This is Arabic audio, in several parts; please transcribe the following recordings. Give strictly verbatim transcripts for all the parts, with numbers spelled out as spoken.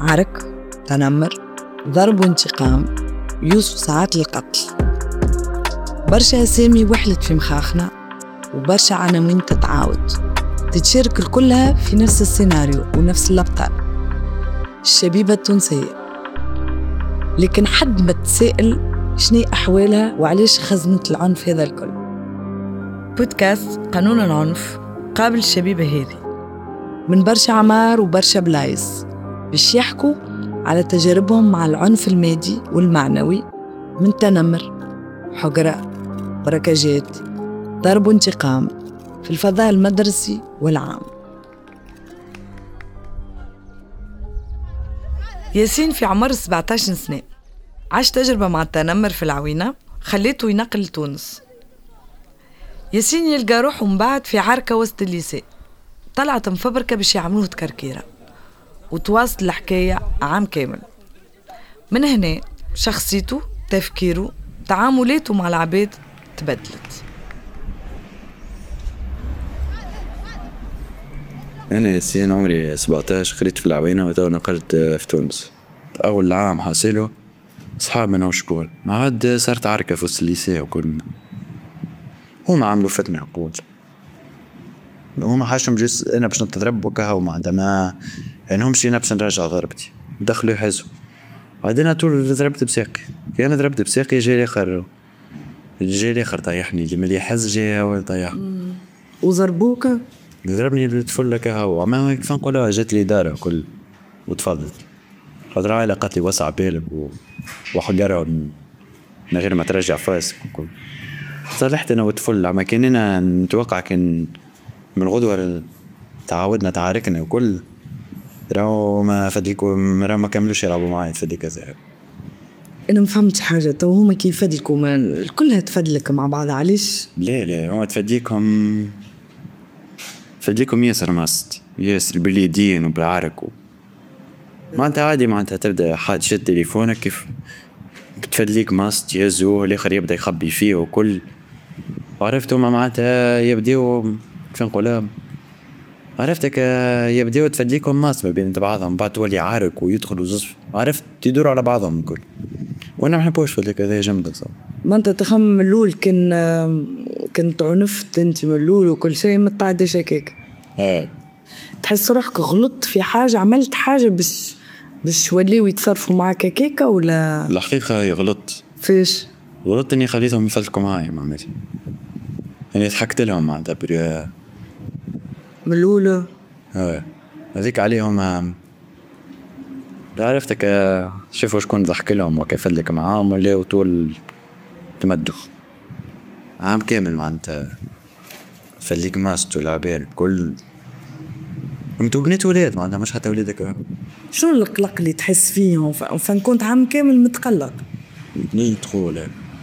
عرك، تنمر، ضرب وانتقام، يوسف ساعات القتل. برشا أسامي وحلت في مخاخنا وبرشا عناوين تتعاود تتشارك كلها في نفس السيناريو ونفس الأبطال، الشبيبة التونسية. لكن حد ما تسائل شنو أحوالها وعليش خزنت العنف هذا الكل؟ بودكاست قانون العنف قابل الشبيبة هذه من برشا عمار وبرشا بلايص باش يحكوا على تجاربهم مع العنف المادي والمعنوي، من تنمر، حقرة، بركاجات، ضرب وانتقام في الفضاء المدرسي والعام. ياسين في عمر سبعة عشر سنة عاش تجربة مع التنمر في العوينة خليته ينقل لتونس. ياسين يلقى روحه من بعد في عركة وسط الليساء، طلعت مفبركة باش يعملوه تكركيرة، وتواصل الحكاية عام كامل. من هنا شخصيته، تفكيره، تعاملاته مع العباد تبدلت. أنا ياسين عمري سبعة عشر، خريت في العوينة وتو نقلت في تونس. أول عام حاصله صحاب من وشكول، ما عاد صارت عركة في وسط الليساء وكلنا هما عملوا فتنة عقول. هما حاشم جس أنا باش نتضرب وكها وما عندما يعني هم شينا باش نرجع ضربتي، دخلوا يحزوا بعدين طول ضربت بساقي. كي أنا ضربت بساقي جاي آخر جاي آخر طيحني، اللي ملي يحز جاي أول طيح. وضربوك؟ ضربني الطفل كها وما كيف نقولها، جات لي دارة كل وتفضل خاطر عائلة قتلي وسع بالك وحجرها من غير ما ترجع فاسك وكل. صلحت أنا وطفل، أما كاننا نتوقع كان من غدوة تعودنا تعاركنا وكل راهو ما فديكم، راهو ما كملوش يلعبوا معي تفدي كذا. أنا ما فهمت حاجة، تو هما كيف فديكم الكلها تفدلك مع بعض علاش؟ لا لا هما تفديكم فديكم ياسر ماست ياسر باليدين وبالعرك و... ما أنت عادي، ما أنت تبدأ حاد شد تليفونك كيف بتفدليك ماست يزوه الآخر يبدأ يخبي فيه وكل. عرفتوا ما معناتها يبدأوا كيف نقولها، عرفتك يبدأوا تفدليكم ماست ما بين بعضهم، بعد تولي عارك ويدخلوا زصف، عرفت يدوروا على بعضهم الكل. وانا ما نحبوش فدلك هذا جنب صح. ما انت تخمم من الاول كن كنت عنفت انت من الاول وكل شيء ما تعديش هكاك. اه تحس روحك غلطت في حاجه، عملت حاجه باش باش يوليوا يتصرفوا معك هكاك ولا؟ الحقيقه هي غلطت. فيش غلطت؟ اني خليتهم يفلكوا معي ما عملت يعني ضحكت لهم مع دبر من الاول. اه هذيك عليهم لا عرفتك شوفوا شكون ضحك لهم وكيف لك معاهم ولا طول تمدخ عام كامل معناتها فليك ماست والعبال كل انتو بنات ولاد معناتها مش حتى ولادك. شو القلق اللي تحس فيهم؟ فان كنت عام كامل متقلق ني تقول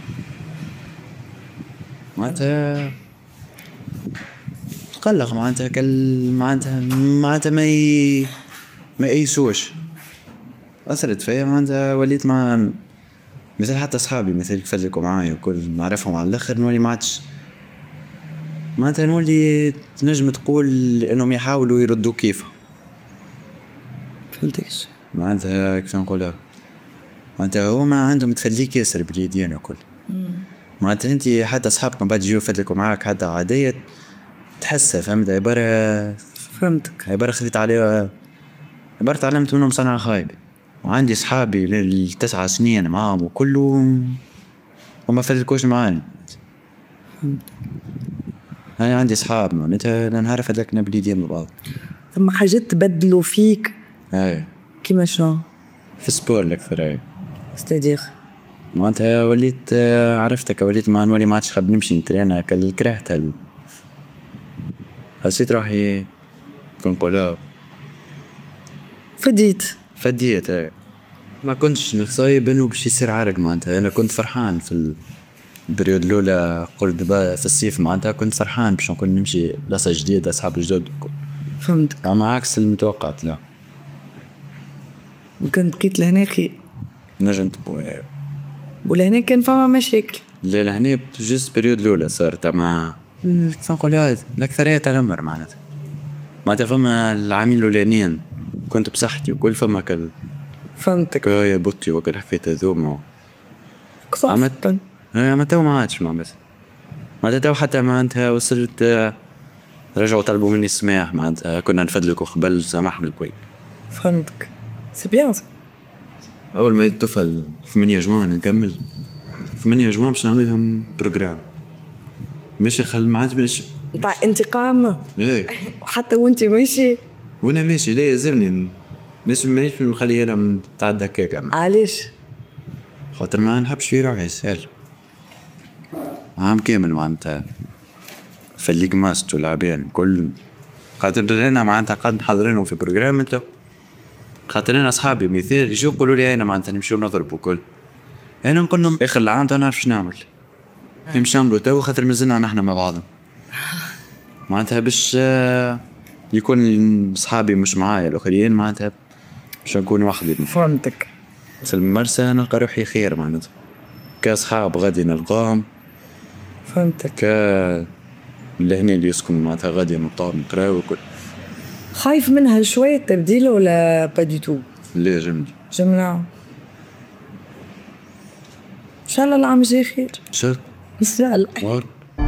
معناتها تقلق معناتها كل معناتها معناتها ما ي... ما يسوش أثرت فيا معناتها وليت مع مثل حتى أصحابي مثل كفلكوا معاي وكل نعرفهم على الآخر نولي ما عادش معناتها نولي تنجم تقول إنهم يحاولوا يردوا كيف فهمتكش معناتها كيف نقولها، معناتها هما عندهم تفليك ياسر باليدين وكل. معناتها أنت حتى أصحابكم بعد يجوا يفلكوا معاك حتى عادية تحسها فهمت عبارة فهمتك عبارة خذيت عليها عبارة تعلمت منهم صنعة خايبة. وعندي صحابي للتسعة سنين معهم وكله وما فلكوش معاني. أنا عندي صحاب معناتها نعرف هذاك نبليدين من بعض. ثم حاجات تبدلوا فيك؟ أي كيما شنو؟ في السبور الأكثر. أي استدير معناتها وليت عرفتك وليت ما نولي ما عادش خاب نمشي نترينا كل كرهتها ال... حسيت روحي كون قولها فديت فديت. أي ما كنتش نصايب انه باش يصير عارق معناتها. انا كنت فرحان في البريود الاولى قلت دابا في الصيف معناتها كنت فرحان باش نكون نمشي بلاصه جديده اصحاب جدد. فهمتك. اما عكس المتوقعات لا كنت بقيت لهنا خير نجم تقول. ولهنا كان فما مشاكل؟ لا لهنا جست بريود الاولى صارت مع كيف نقول هذا الاكثريه تنمر معناتها معناتها فما العامين الاولانيين كنت بصحتي وكل فما كل فهمتك. يا بطي وقت حفيت ذوما عملت ايه ما تو ما عادش ما بس ما تو حتى معناتها وصلت رجعوا طلبوا مني السماح معناتها كنا نفدلكوا قبل سامحنا الكل. فهمتك. سي بيان. اول ما يتطفل ثمانية جوان نكمل ثمانية جوان باش نعمل لهم بروجرام مش خل ما عادش باش نتاع انتقام. ايه وحتى وانت ماشي وانا ماشي لا يلزمني مش مانيش نخليها لهم تعدى هكاك. علاش؟ خاطر ما نحبش في روحي سهل عام كامل معناتها فليك ماست والعبان كل خاطر انا معناتها قاعد نحضرينهم في بروجرام انت خاطر انا اصحابي مثال يجوا يقولوا لي انا معناتها نمشيو نضربوا كل انا نقول لهم اخر العام تو نعرف شنو نعمل نمشي نعملوا تو خاطر مازلنا نحن مع بعضنا معناتها باش يكون اصحابي مش معايا الاخرين معناتها باش نكون وحدي. فهمتك. في المرسى نلقى روحي خير معناتها كاصحاب غادي نلقاهم. فهمتك. ك لهنا اللي يسكن معناتها غادي نطلع نقراو وكل. خايف منها شوية تبديل ولا با دي تو؟ لا جملة جملة ان شاء الله العام جاي خير ان شاء ان شاء الله.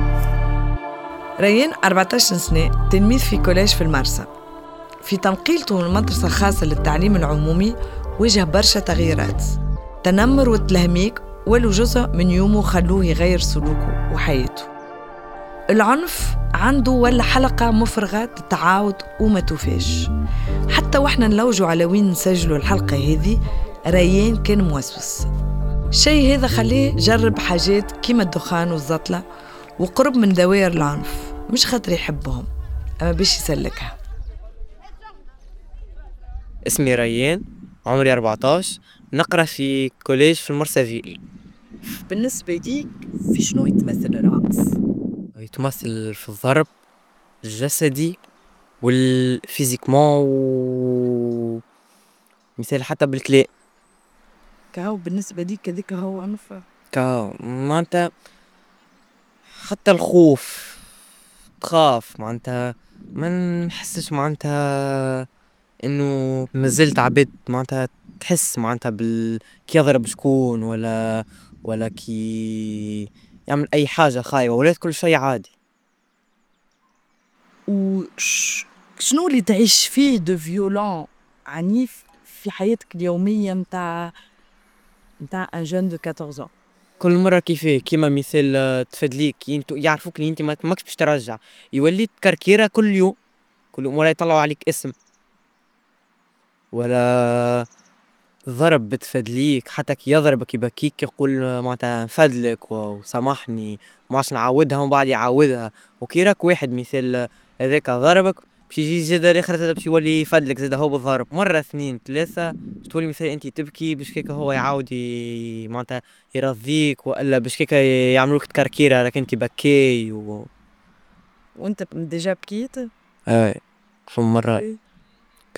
ريان أربعة عشر سنة تلميذ في كوليج في المرسى. في تنقيلته من مدرسة خاصة للتعليم العمومي واجه برشا تغييرات تنمر والتلهميك ولو جزء من يومه خلوه يغير سلوكه وحياته. العنف عنده ولا حلقة مفرغة للتعاود وما توفاش. حتى واحنا نلوجوا على وين نسجلوا الحلقة هذه ريان كان موسوس. الشيء هذا خليه جرب حاجات كيما الدخان والزطلة وقرب من دوائر العنف مش خاطر يحبهم أما باش يسلكها. اسمي ريان عمري أربعة عشر نقرأ في كوليج في المرسى. بالنسبة ليك في شنو يتمثل الرقص؟ يتمثل في الضرب الجسدي والفيزيكمون و مثال حتى بالكلاء. كهو بالنسبة ليك كذلك هو عنف؟ كهو معناتها حتى الخوف تخاف معناتها ما نحسش معناتها انه مازلت عبيد معناتها تحس معناتها بال كي يضرب شكون ولا ولا كي يعمل اي حاجه خايبه ولات كل شيء عادي. وش شنو اللي تعيش فيه دو فيولون عنيف في حياتك اليوميه نتاع نتاع ان جون دو أربعطاش ans؟ كل مره كيفاه كيما مثال تفدليك انتو يعرفوك اللي انت ما ماكش باش ترجع يولي كركيره كل يوم كل يوم ولا يطلعوا عليك اسم ولا ضرب بتفدليك حتى كي يضربك يبكيك يقول معناتها نفدلك وسامحني ماش نعاودها ومن بعد يعاودها. وكي راك واحد مثال هذاك ضربك باش يجي زاد الاخر زاد باش يولي يفدلك زاد هو بالضرب مره اثنين ثلاثه تولي مثال انت تبكي باش كيك هو يعاود معناتها يرضيك والا باش كيك يعملوك تكركيره راك انت بكي و... وانت ديجا بكيت؟ اي في مره ك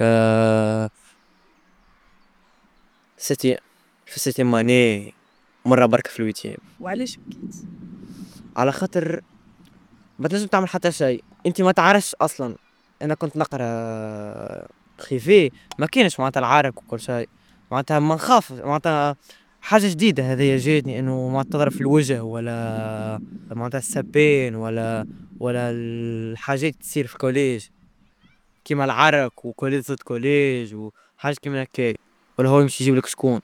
ستي في ستي ماني مرة بركة في الويتيام. وعلاش بكيت؟ على خاطر ما تنجم تعمل حتى شيء انت ما تعرفش اصلا. انا كنت نقرا خيفي ما كانش معناتها العارك وكل شيء معناتها ما نخاف معناتها حاجة جديدة هذه جاتني انه ما تضرب في الوجه ولا معناتها السبين ولا ولا الحاجات تصير في كوليج كيما العرق وكوليج ضد كوليج وحاجة كيما هكا ولا هو يمشي يجيب لك شكون.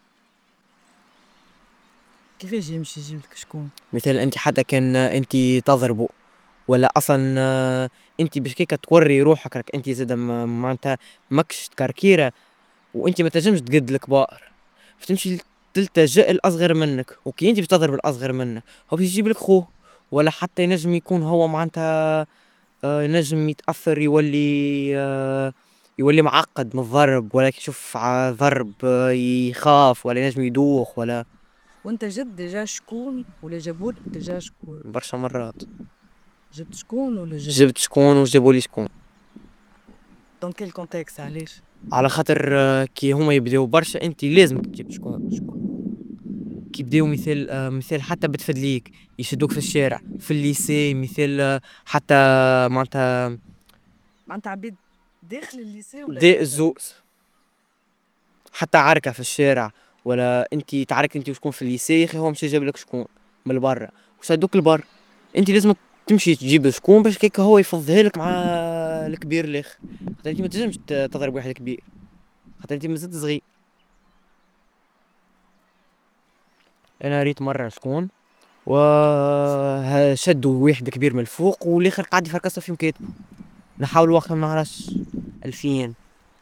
كيفاش يمشي يجيب لك شكون؟ مثل انت حتى كان انت تضربه ولا اصلا انت باش كيكا توري روحك راك انت زاد معناتها ماكش تكركيره وانت ما تنجمش تقد الكبار فتمشي تلتجئ الاصغر منك وكي انت باش تضرب الاصغر منك هو باش يجيب لك خوه ولا حتى ينجم يكون هو معناتها ينجم يتاثر يولي يولي معقد من الضرب ولا يشوف ضرب يخاف ولا ينجم يدوخ ولا. وانت جد ديجا شكون ولا جابولك ديجا شكون؟ برشا مرات جبت شكون ولا جبت جبت شكون وجابولي شكون. دون كيل كونتكست علاش؟ على خاطر كي هما يبداو برشا انت لازم تجيب شكون شكون كي يبداو مثال مثال حتى بتفدليك يشدوك في الشارع في الليسي مثال حتى معناتها معناتها عبيد داخل الليسي ولا دي الزوز حتى عركة في الشارع ولا انت تعارك انت وشكون في الليسي، هو مش يجيب لك شكون من برا وشدوك لبر، انت لازم تمشي تجيب شكون باش كيك هو يفضها لك مع الكبير الاخر، خاطر انت ما تنجمش تضرب واحد كبير خاطر انت مازلت صغير. انا ريت مره شكون وشدوا واحد كبير من الفوق والاخر قاعد يفركس في مكاتبه، نحاول وقت ما نعرفش ألفين.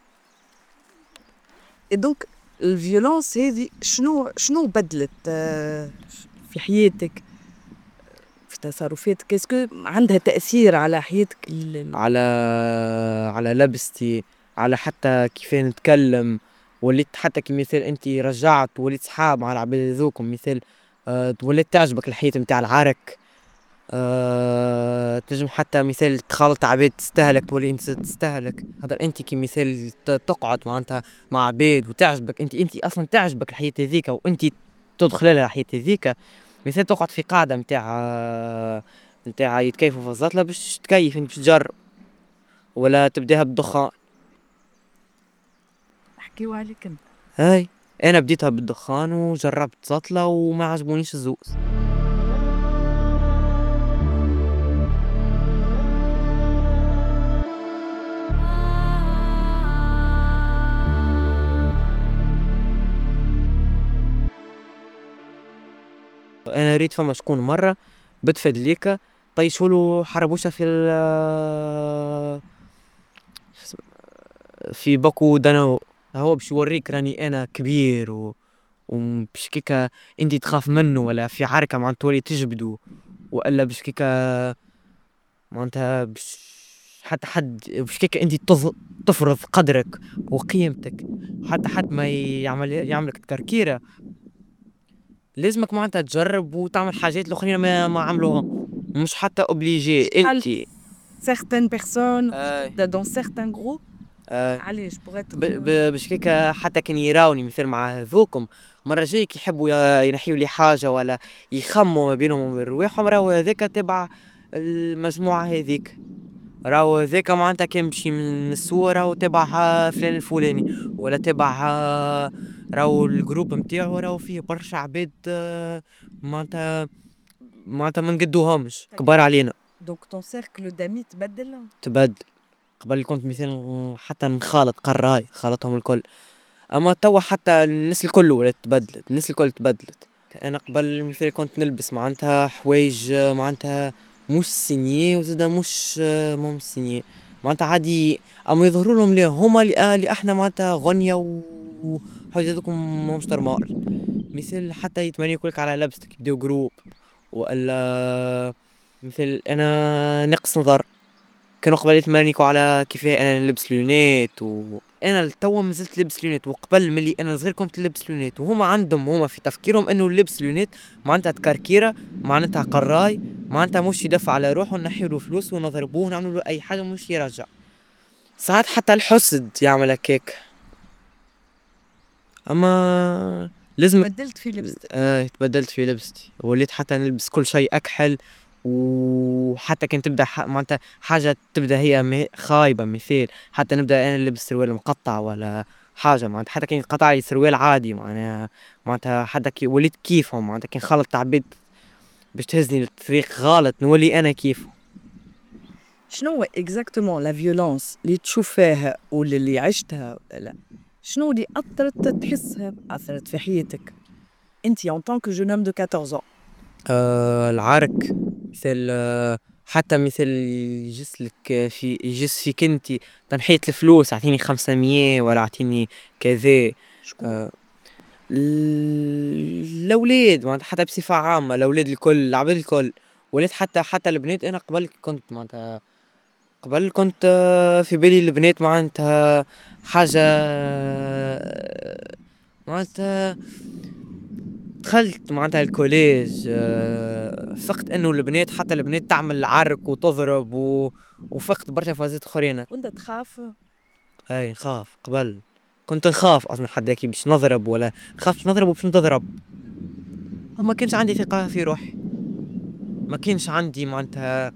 اي دونك الفيولونس هذه شنو شنو بدلت آه، في حياتك، في تصرفاتك؟ اسكو عندها تأثير على حياتك ال- على على لبستي، على حتى كيف نتكلم، وليت حتى كمثال انت رجعت وليت صحاب مع العباد هذوكم، مثال أه وليت تعجبك الحياة متاع العرك. أه تنجم حتى مثال تخالط عباد تستهلك تولي انت تستهلك، هذا انت كمثال ت- تقعد معناتها مع عباد وتعجبك انت انت اصلا تعجبك الحياة هذيك وانت تدخل لها الحياة هذيك، مثال تقعد في قاعدة متاع متاع يتكيفوا في الزطلة باش تكيف انت باش تجرب، ولا تبداها بالدخان. نحكيو عليك انت. هاي انا بديتها بالدخان وجربت زطلة وما عجبونيش الزوز. انا ريت فما شكون مرة بتفدليكا طيشولو حربوشة في ال في باكو دانو، هو باش يوريك راني انا كبير و وباش كيكا انتي تخاف منه، ولا في عركة معناتها تولي تجبدو، والا باش كيكا معناتها باش حتى حد باش كيكا انتي تظ- تفرض قدرك وقيمتك، حتى حد ما يعمل يعملك تكركيرة لازمك معناتها تجرب وتعمل حاجات الاخرين ما ما عملوها، مش حتى اوبليجي انتي. certaines personnes آه dans certains groupes آه علاش بغيت ب- ب- باش كيكا حتى كان يراوني مثل مع هذوكم مرة جايك يحبوا ي- ينحيوا لي حاجة ولا يخموا ما بينهم وبين رواحهم، راهو هذاك تبع المجموعة هذيك، راهو هذاك معناتها كان بشي من الصور راهو تبع فلان الفلاني، ولا تبع راهو الجروب متاعو راهو فيه برشا عباد آه، معناتها معناتها ما نقدوهمش كبار علينا. دونك ton cercle d'amis تبدل؟ تبدل، قبل كنت مثلا حتى نخالط قراي خالطهم الكل، اما توا حتى الناس الكل ولات تبدلت، الناس الكل تبدلت. انا قبل مثلا كنت نلبس معناتها حوايج معناتها مش سينيي وزادا مش مو مش سينيي معناتها عادي، اما يظهروا لهم ليه هما اللي آه اللي احنا معناتها غنية وحاجة هذوكم مش نورمال، مثل حتى يتمنى يقولك على لبستك يبداو جروب، والا مثل انا نقص نظر كانوا قبل يتمرنيكوا على كيف انا نلبس لونيت، وانا توا مازلت لبس لونيت، وقبل ملي انا صغير كنت لبس لونيت، وهما عندهم هما في تفكيرهم انه اللبس لونيت معناتها تكركيره معناتها قراي معناتها مش يدفع على روحه نحيو له فلوس ونضربوه ونعملوا له اي حاجه مش يرجع، ساعات حتى الحسد يعمل هكاك. اما لازم بدلت في لبستك؟ اه تبدلت في لبستي وليت حتى نلبس كل شيء اكحل، وحتى كان تبدا ح... معناتها حاجه تبدا هي م... خايبه، مثال حتى نبدا انا نلبس سروال مقطع ولا حاجه معناتها حتى كان قطع لي سروال عادي معناها معناتها حتى كي وليت كيفهم معناتها كان خلط تعبيد باش تهزني للطريق غلط نولي انا كيف. شنو هو اكزاكتومون لا فيولونس اللي تشوفها ولا اللي عشتها لا شنو اللي اثرت تحسها اثرت في حياتك انت en tant que jeune homme de quatorze ans؟ آه العرك مثل آه حتى مثل يجس لك في يجس فيك انت تنحية الفلوس اعطيني خمسمية ولا اعطيني كذا. آه الاولاد معناتها حتى بصفة عامة الاولاد الكل العباد الكل وليت حتى حتى البنات انا قبل كنت معناتها قبل كنت آه، في بالي البنات معناتها حاجة آه، معناتها دخلت معناتها الكوليج آه، فقت انه البنات حتى البنات تعمل عرك وتضرب و... وفقت برشا فازات اخرين. وانت تخاف؟ اي نخاف قبل كنت نخاف اصلا حد هيك باش نضرب ولا نخاف نضرب وباش نضرب، ما كانش عندي ثقة في روحي، ما كانش عندي معناتها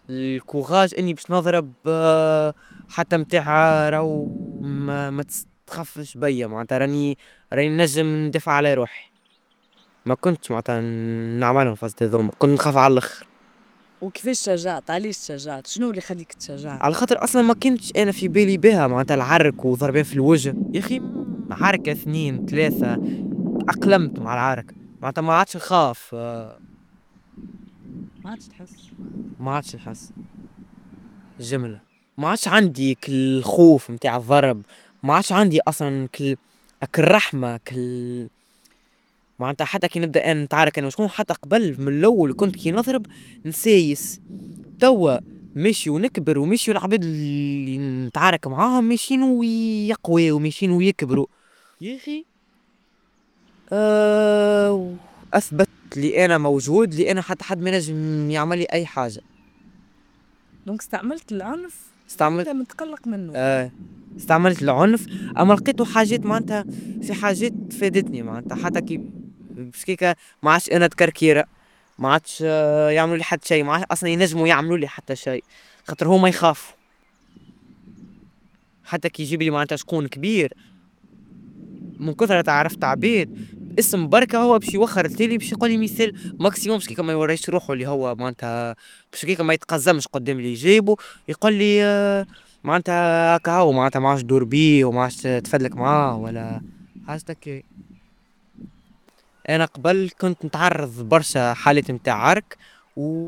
الكوراج اني باش نضرب آه، حتى متاع راهو ما, ما تخافش بيا معناتها راني راني نجم ندافع على روحي. ما كنتش معناتها نعملهم فاست هذوما كنت نخاف على الاخر. وكيفاش تشجعت؟ علاش تشجعت؟ شنو اللي يخليك تشجع؟ على خاطر اصلا ما كنتش انا في بالي بها معناتها العرك وضربين في الوجه يا اخي عركه اثنين ثلاثه اقلمت مع العرك معناتها ما عادش نخاف آه، ما عادش تحس. ما عادش نحس جمله ما عادش عندي كل الخوف متاع الضرب ما عادش عندي اصلا كل كل الرحمه كل معناتها حتى كي نبدا انا نتعارك انا وشكون حتى قبل من الاول كنت كي نضرب نسايس توا مشي ونكبر ومشي العباد اللي نتعارك معاهم ماشيين ويقوي وماشيين ويكبروا يا اخي أه اثبت لي انا موجود لي انا حتى حد ما ينجم يعمل لي اي حاجه. دونك استعملت العنف استعملت انت متقلق منه. آه استعملت العنف اما لقيتو حاجات معناتها في حاجات فادتني معناتها حتى كي باش كيكا ما عادش انا تكركيره ما عادش آه، يعملوا لي حتى شيء ما عادش اصلا ينجموا يعملوا لي حتى شيء خاطر هما يخافوا حتى كي يجيب لي معناتها شكون كبير من كثرة تعرفت عبيد اسم بركة هو باش يوخر التالي باش يقول لي مثال ماكسيموم باش كيكا ما يوريش روحه اللي هو معناتها باش كيكا ما يتقزمش قدام اللي يجيبه يقول لي آه، معناتها هكا هو معناتها ما عادش دور بيه وما عادش تفدلك معاه ولا حاجتك. انا قبل كنت نتعرض برشا حالات نتاع عرك و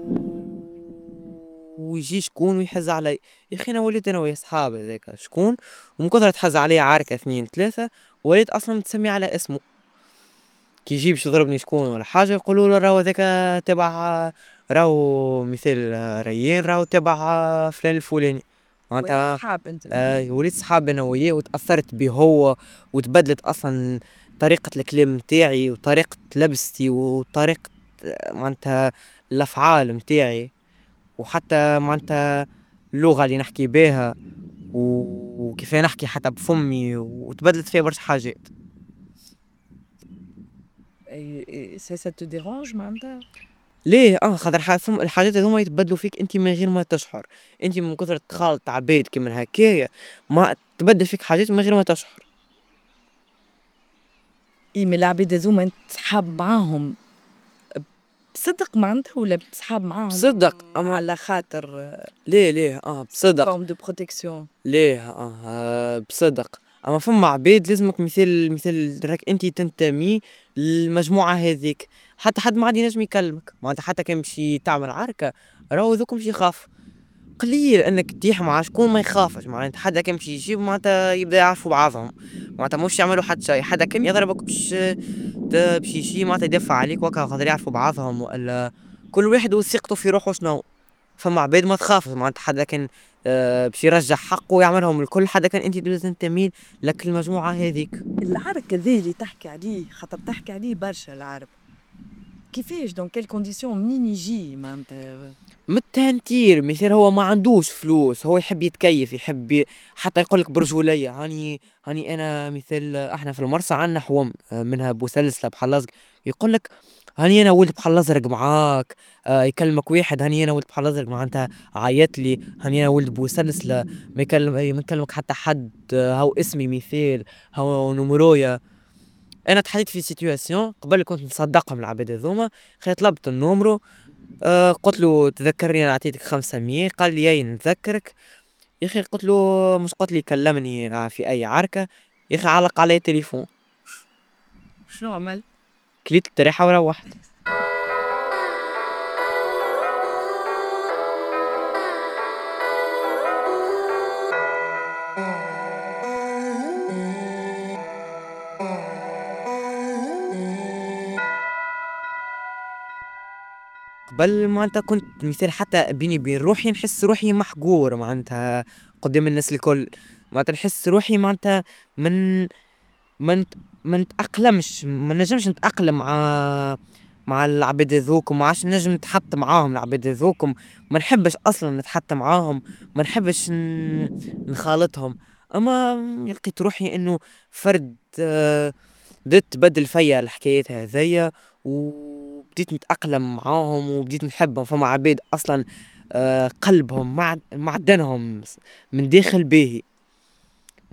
ويجي شكون ويحز علي يا اخي انا وليت انا ويا صحابي هذاك شكون ومن كثر تحز علي عركه اثنين ثلاثه وليت اصلا متسمي على اسمه كي يجي باش يضربني شكون ولا حاجه يقولوا له راهو هذاك تبع راهو مثال ريان راهو تبع فلان الفلاني معناتها صحاب انت. آه وليت صحاب انا وياه وتاثرت به هو وتبدلت اصلا طريقه الكلام نتاعي وطريقه لبستي وطريقه آه، معناتها الافعال نتاعي وحتى معناتها اللغه اللي نحكي بها و- وكيف نحكي حتى بفمي وتبدلت فيها برشا حاجات. سي سا تو ديرونج معناتها؟ ليه اه خاطر ح- فم- الحاجات هذوما يتبدلوا فيك انت من غير ما تشعر انت من كثر تخالط عباد كيما هكايا ما تبدل فيك حاجات من غير ما تشعر. اي من العباد هذوما انت صحاب معاهم بصدق معناتها ولا بصحاب معاهم؟ بصدق اما على خاطر ليه ليه اه بصدق فورم دو بروتيكسيون. ليه آه, اه بصدق اما فما عباد لازمك مثال مثال راك انت تنتمي للمجموعه هذيك حتى حد ما عاد ينجم يكلمك معناتها حتى كان باش تعمل عركه راهو ذوك باش يخاف قليل انك تطيح مع شكون ما يخافش معناتها حدا كان باش يجيب معناتها يبدا يعرفوا بعضهم معناتها مش يعملوا حتى شيء حدا كان يضربك باش ت- باش يجي معناتها يدافع عليك وكا خاطر يعرفوا بعضهم ولا كل واحد وثقته في روحه شنو. فما عباد ما تخاف معناتها حدا كان آه، باش يرجع حقه ويعملهم الكل حدا كان انت لازم تميل لك المجموعه هذيك. العرك هذا اللي تحكي عليه خاطر تحكي عليه برشا العرب كيفاش دون كيل كونديسيون منين يجي معناتها؟ متهنتير مثال هو ما عندوش فلوس هو يحب يتكيف يحب ي... حتى يقول لك برجوليه هاني هاني انا مثال احنا في المرسى عندنا حوم آه، منها بوسلسله بحلزق يقول لك هاني انا ولد بحلزرق معاك آه يكلمك واحد هاني انا ولد بحلزرق معناتها عيط لي هاني انا ولد بوسلسله ما يكلم ما يكلمك حتى حد آه، هاو اسمي مثال هاو نمرويا. انا تحطيت في سيتوياسيون قبل كنت نصدقهم العباد هذوما خي طلبت النومرو آه قلت له تذكرني انا اعطيتك خمسمية قال لي اي نتذكرك يا اخي قلت له مش قلت لي كلمني في اي عركه يا اخي علق علي تليفون شنو عمل؟ كليت التريحه وروحت. قبل معناتها كنت مثال حتى بيني وبين روحي نحس روحي محقور معناتها قدام الناس الكل معناتها نحس روحي معناتها من من ما نتأقلمش ما نجمش نتأقلم مع مع العباد هذوك وما عادش نجم نتحط معاهم العباد هذوك ما نحبش اصلا نتحط معاهم ما نحبش ن- نخالطهم. اما لقيت روحي انه فرد آه، بديت تبدل فيا الحكايات هذيا وبديت نتأقلم معاهم وبديت نحبهم فما عباد اصلا آه، قلبهم معد- معدنهم من داخل باهي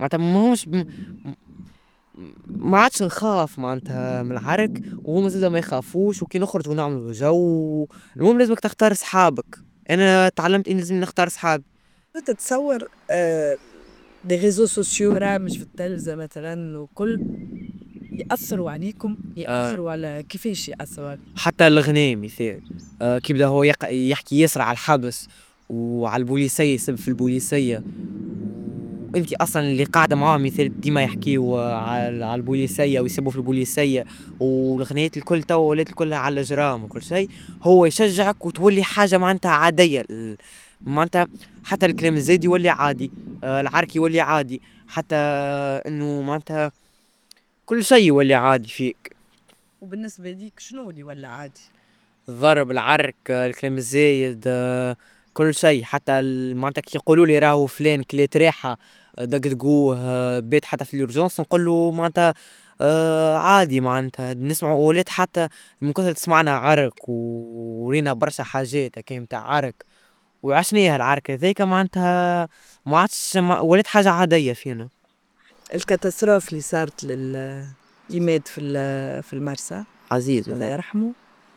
معناتها ماهوش م... م- ما عادش نخاف معناتها من العرك، وهما زادا ما يخافوش، وكي نخرج ونعملوا جو. المهم لازمك تختار صحابك. انا تعلمت اني لازم نختار صحابي. تتصور آه دي ريزو سوسيو رامج في التلفزة مثلا وكل يأثروا عليكم يأثروا آه. على كيفاش يأثروا عليكم؟ حتى الغناء مثال آه كي بدا هو يق... يحكي يسرع على الحبس وعلى البوليسية، يسب في البوليسية، وانت اصلا اللي قاعده معاه مثال ديما يحكيوا على على البوليسيه ويسبوا في البوليسيه، والغنيات الكل تو ولات الكل على الاجرام وكل شيء. هو يشجعك وتولي حاجه معناتها عاديه ال- معناتها حتى الكلام الزايد يولي عادي، آه، العرك يولي عادي، حتى انه معناتها كل شيء يولي عادي فيك. وبالنسبة ليك شنو اللي ولا عادي؟ الضرب، العرك، آه، الكلام الزايد، آه، كل شيء. حتى ال- معناتها كي يقولوا لي راهو فلان كليت ريحه دقدقوه آه، بيت حتى في اليورجونس، نقول له معناتها آه عادي، معناتها نسمع ولات حتى من كثر تسمعنا عرك ورينا برشا حاجات هكا متاع عرك وعشناها العرك هذيك، معناتها ما عادش ما- ولات حاجة عادية فينا. الكاتاستروف اللي صارت لل يمات في ال- في المرسى عزيز الله يرحمه،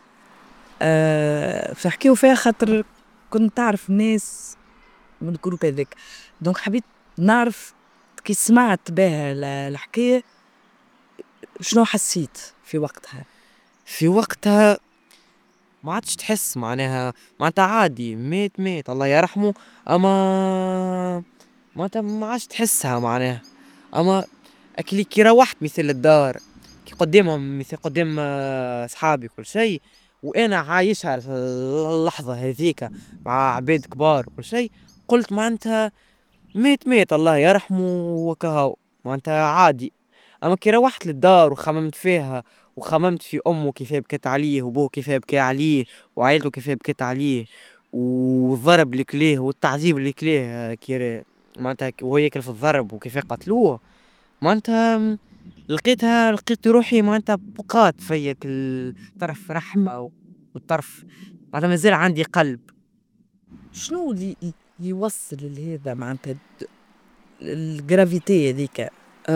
آه فحكيو فيها خاطر كنت تعرف ناس من الجروب هذاك، دونك حبيت نعرف كي سمعت بها ال- الحكاية شنو حسيت في وقتها؟ في وقتها ما عادش تحس معناها، معناتها عادي مات مات الله يرحمه، اما معناتها ما عادش تحسها معناها. اما اكلي كي روحت مثل الدار، كي قدامهم مثل قدام آه، اصحابي كل شيء، وانا عايشها في اللحظة هذيك مع عباد كبار كل شيء، قلت معناتها مات مات الله يرحمه وكهو، معناتها عادي. اما كي روحت للدار وخممت فيها، وخممت في امه كيف بكت عليه، وابوه كيف بكى عليه، وعائلته كيف بكت عليه، والضرب اللي كليه والتعذيب اللي كليه كي معناتها وهو ياكل في الضرب وكيف قتلوه، معناتها لقيتها لقيت روحي معناتها بقات فيا الطرف رحمة والطرف معناتها مازال عندي قلب. شنو اللي ي- يوصل لهذا معناتها الجرافيتي هذيك؟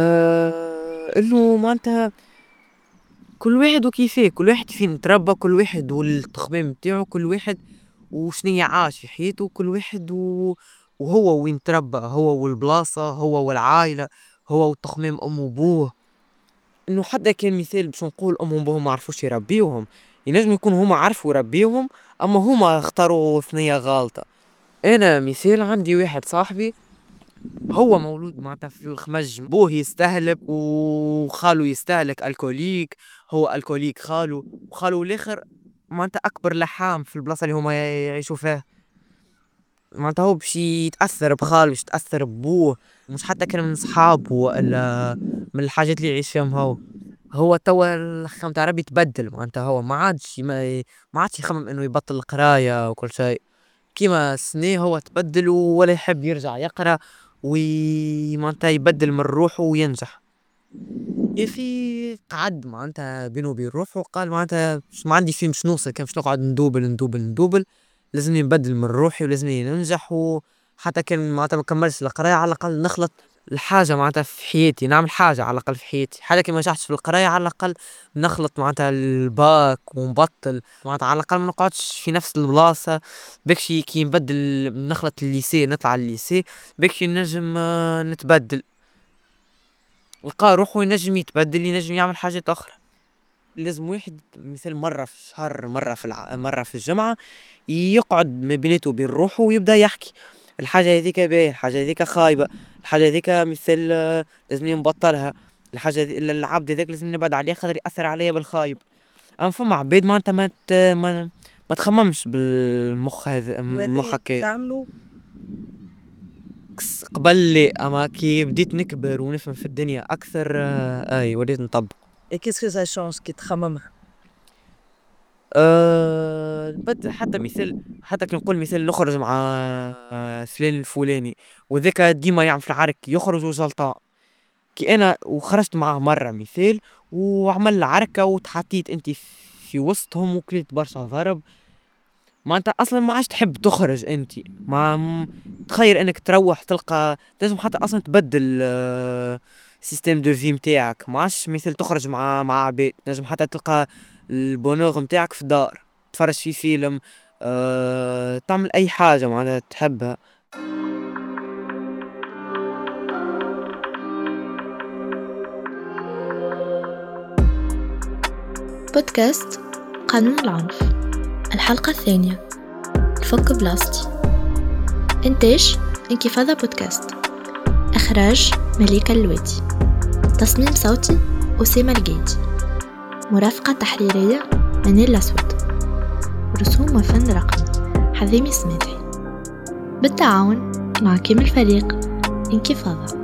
آه انه معناتها كل واحد وكيفاه، كل واحد فين تربى، كل واحد والتخمام بتاعه، كل واحد وشنية عاش في حياته، كل واحد و... وهو وين تربى، هو والبلاصة، هو والعائلة، هو والتخمام أم وأبوه. إنه حتى كان مثال باش نقول أم وأبوهم ما عرفوش يربيوهم، ينجم يكون هما عرفوا يربيوهم أما هما اختاروا ثنية غالطة. أنا مثال عندي واحد صاحبي هو مولود معناتها في الخمج، بوه يستهلك وخالو يستهلك الكوليك، هو الكوليك خالو، وخالو الاخر معناتها اكبر لحام في البلاصه اللي هما يعيشوا فيها، معناتها هو باش يتاثر بخالو، باش يتاثر ببوه، مش حتى كان من صحابه ولا من الحاجات اللي يعيش فيهم. هو هو توا الخم تاع ربي تبدل، معناتها هو ما عادش ما, ما عادش يخمم انه يبطل القرايه وكل شيء، كيما سنيه هو تبدل ولا يحب يرجع يقرا ومعناتها يبدل من روحه وينجح. يا في قعد معناتها بينه وبين روحه وقال معناتها ما عندي فيه مش نوصل، كان مش نقعد ندوبل ندوبل ندوبل، لازمني نبدل من روحي ولازمني ننجح. وحتى كان معناتها ما كملش القراية على الأقل نخلط الحاجة معناتها في حياتي، نعمل حاجة على الأقل في حياتي، حتى كي ما نجحتش في القراية على الأقل نخلط معناتها الباك ونبطل، معناتها على الأقل ما نقعدش في نفس البلاصة. بكشي كي نبدل نخلط الليسي نطلع الليسي، بكشي نجم آه، نتبدل، لقى روحه ينجم يتبدل، ينجم يعمل حاجات أخرى. لازم واحد مثل مرة في الشهر، مرة في الع... مرة في الجمعة يقعد ما بينته وبين روحه ويبدأ يحكي الحاجة هذيك باهية، الحاجة هذيك خايبة، الحاجة هذيك مثل آه، لازم نبطلها، الحاجة ذي... العبد هذاك لازم نبعد عليه خاطر يأثر عليا بالخايب. أما فما عباد ما انت ما ت... ما, ما تخممش بالمخ هذا مخك تعملوا قبل لي، اما كي بديت نكبر ونفهم في الدنيا اكثر آه اي وليت نطبق. اي كيسكو سا شونج كي تخممها؟ أه بد حتى مثال، حتى كي نقول مثال نخرج مع آه، فلان الفلاني وذاك ديما يعمل في العرك يخرج وزلطان، كي انا وخرجت معاه مرة مثال وعمل عركة وتحطيت انت في وسطهم وكليت برشا ضرب، ما انت اصلا ما عادش تحب تخرج انت ما تخيل انك تروح تلقى تنجم حتى اصلا تبدل سيستم دو في متاعك، ماش مثل تخرج مع مع عباد، تنجم حتى تلقى البونور متاعك في الدار تفرج في فيلم، أه... تعمل اي حاجه معناتها تحبها. بودكاست قانون العنف، الحلقة الثانية، الفك بلاستي. إنتاج انكفاضة بودكاست، إخراج مليكة اللواتي، تصميم صوتي أسامة الجيدي، مرافقة تحريرية منير الأسود، رسوم وفن رقمي حذيمي سميدي، بالتعاون مع كامل فريق انكفاضة.